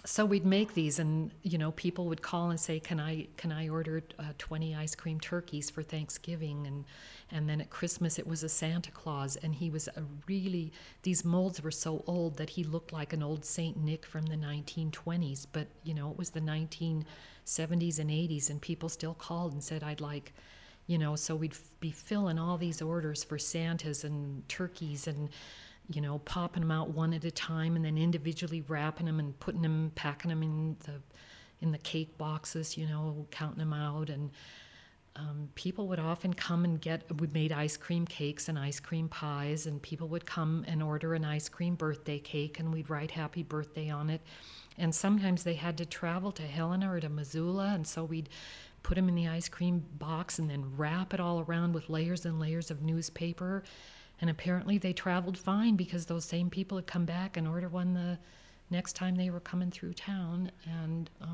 So we'd make these, and people would call and say, "Can I order 20 ice cream turkeys for Thanksgiving?" And then at Christmas it was a Santa Claus, and he was a really, these molds were so old that he looked like an old Saint Nick from the 1920s. But it was the 1970s and 80s, and people still called and said, "I'd like." So we'd be filling all these orders for Santas and turkeys, and popping them out one at a time, and then individually wrapping them and packing them in the cake boxes, counting them out. And people would often come and we made ice cream cakes and ice cream pies, and people would come and order an ice cream birthday cake, and we'd write happy birthday on it. And sometimes they had to travel to Helena or to Missoula, and so we'd put them in the ice cream box and then wrap it all around with layers and layers of newspaper. And apparently they traveled fine, because those same people had come back and ordered one the next time they were coming through town. And